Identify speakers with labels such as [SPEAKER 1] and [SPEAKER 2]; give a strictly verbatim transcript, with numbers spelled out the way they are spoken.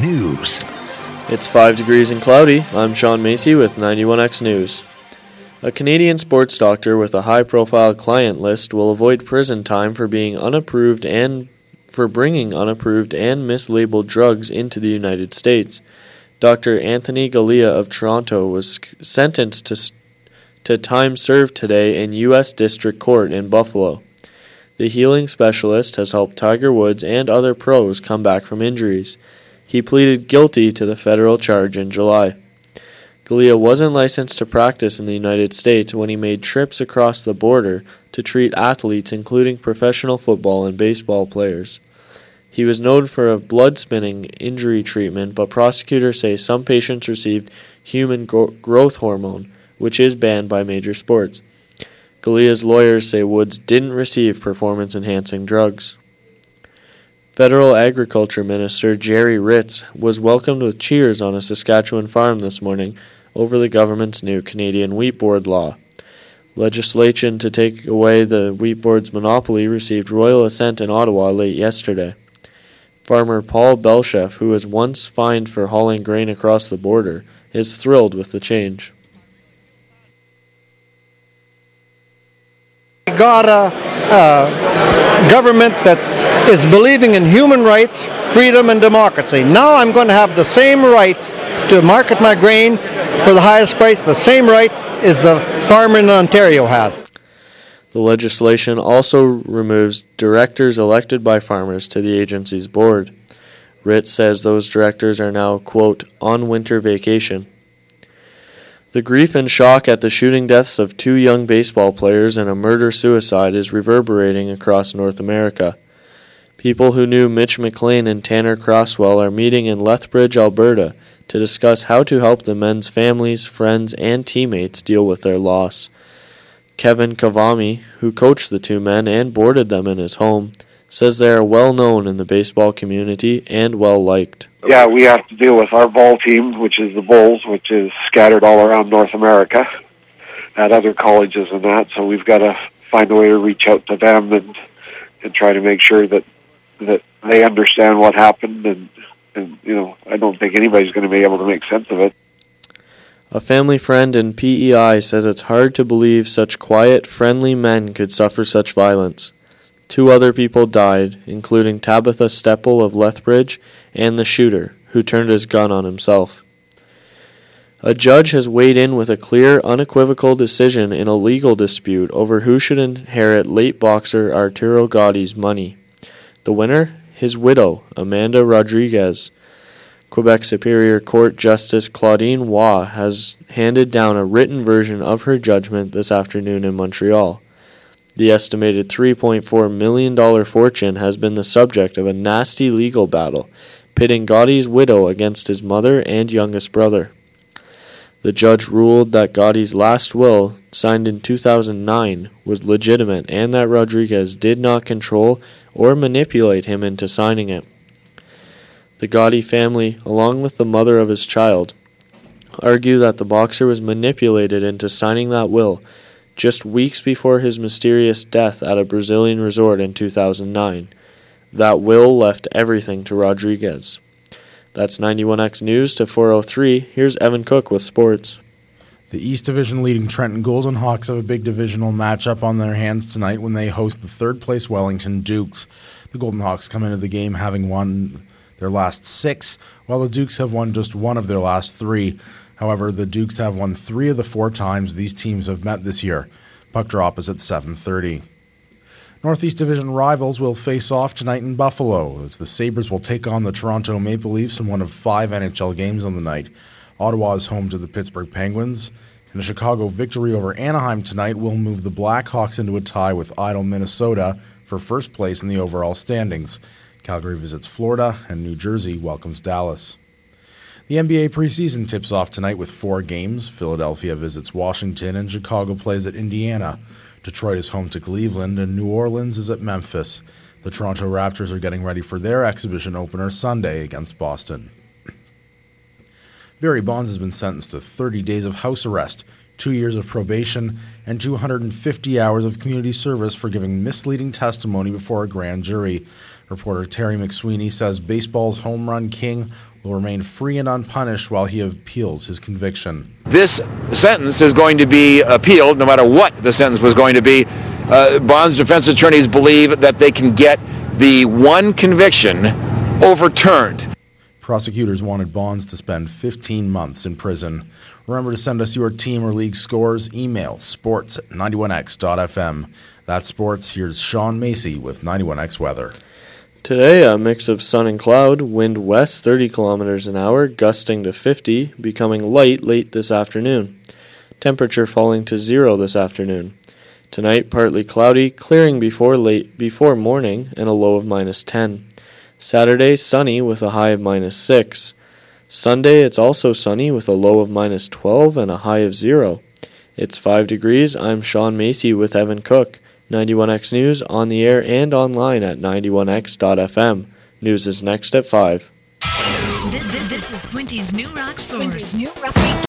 [SPEAKER 1] News.
[SPEAKER 2] It's five degrees and cloudy. I'm Sean Macy with ninety-one X News. A Canadian sports doctor with a high-profile client list will avoid prison time for being unapproved and for bringing unapproved and mislabeled drugs into the United States. Doctor Anthony Galea of Toronto was sentenced to to time served today in U S District Court in Buffalo. The healing specialist has helped Tiger Woods and other pros come back from injuries. He pleaded guilty to the federal charge in July. Galea wasn't licensed to practice in the United States when he made trips across the border to treat athletes, including professional football and baseball players. He was known for a blood-spinning injury treatment, but prosecutors say some patients received human gro- growth hormone, which is banned by major sports. Galea's lawyers say Woods didn't receive performance-enhancing drugs. Federal Agriculture Minister Jerry Ritz was welcomed with cheers on a Saskatchewan farm this morning over the government's new Canadian Wheat Board law. Legislation to take away the Wheat Board's monopoly received royal assent in Ottawa late yesterday. Farmer Paul Belchef, who was once fined for hauling grain across the border, is thrilled with the change.
[SPEAKER 3] We got a, a government that is believing in human rights, freedom, and democracy. Now I'm going to have the same rights to market my grain for the highest price, the same rights as the farmer in Ontario has.
[SPEAKER 2] The legislation also removes directors elected by farmers to the agency's board. Ritz says those directors are now, quote, on winter vacation. The grief and shock at the shooting deaths of two young baseball players and a murder-suicide is reverberating across North America. People who knew Mitch McLean and Tanner Crosswell are meeting in Lethbridge, Alberta, to discuss how to help the men's families, friends, and teammates deal with their loss. Kevin Kavami, who coached the two men and boarded them in his home, says they are well known in the baseball community and well liked.
[SPEAKER 4] Yeah, we have to deal with our ball team, which is the Bulls, which is scattered all around North America at other colleges and that, so we've got to find a way to reach out to them and and try to make sure that that they understand what happened, and, and you know, I don't think anybody's going to be able to make sense of it.
[SPEAKER 2] A family friend in P E I says it's hard to believe such quiet, friendly men could suffer such violence. Two other people died, including Tabitha Steppel of Lethbridge and the shooter, who turned his gun on himself. A judge has weighed in with a clear, unequivocal decision in a legal dispute over who should inherit late boxer Arturo Gotti's money. The winner? His widow, Amanda Rodriguez. Quebec Superior Court Justice Claudine Waugh has handed down a written version of her judgment this afternoon in Montreal. The estimated three point four million dollars fortune has been the subject of a nasty legal battle, pitting Gotti's widow against his mother and youngest brother. The judge ruled that Gotti's last will, signed in two thousand nine, was legitimate and that Rodriguez did not control or manipulate him into signing it. The Gotti family, along with the mother of his child, argue that the boxer was manipulated into signing that will just weeks before his mysterious death at a Brazilian resort in two thousand nine. That will left everything to Rodriguez. That's ninety-one X News to four oh three. Here's Evan Cook with sports.
[SPEAKER 5] The East Division leading Trenton Golden Hawks have a big divisional matchup on their hands tonight when they host the third-place Wellington Dukes. The Golden Hawks come into the game having won their last six, while the Dukes have won just one of their last three. However, the Dukes have won three of the four times these teams have met this year. Puck drop is at seven thirty. Northeast Division rivals will face off tonight in Buffalo, as the Sabres will take on the Toronto Maple Leafs in one of five N H L games on the night. Ottawa is home to the Pittsburgh Penguins, and a Chicago victory over Anaheim tonight will move the Blackhawks into a tie with idle Minnesota for first place in the overall standings. Calgary visits Florida, and New Jersey welcomes Dallas. The N B A preseason tips off tonight with four games. Philadelphia visits Washington, and Chicago plays at Indiana. Detroit is home to Cleveland, and New Orleans is at Memphis. The Toronto Raptors are getting ready for their exhibition opener Sunday against Boston. Barry Bonds has been sentenced to thirty days of house arrest, two years of probation, and two hundred fifty hours of community service for giving misleading testimony before a grand jury. Reporter Terry McSweeney says baseball's home run king will remain free and unpunished while he appeals his conviction.
[SPEAKER 1] This sentence is going to be appealed no matter what the sentence was going to be. Uh, Bond's defense attorneys believe that they can get the one conviction overturned.
[SPEAKER 5] Prosecutors wanted Bonds to spend fifteen months in prison. Remember to send us your team or league scores. Email sports at ninety-one x dot f m. That's sports. Here's Sean Macy with ninety-one X weather.
[SPEAKER 2] Today, a mix of sun and cloud, wind west thirty kilometers an hour, gusting to fifty, becoming light late this afternoon. Temperature falling to zero this afternoon. Tonight, partly cloudy, clearing before late before morning, and a low of minus ten. Saturday, sunny with a high of minus six. Sunday, it's also sunny with a low of minus twelve and a high of zero. It's five degrees. I'm Sean Macy with Evan Cook. ninety-one X News on the air and online at ninety-one x dot f m. News is next at five.
[SPEAKER 6] This, this, this is Quinty's New Rock Source. New Rock.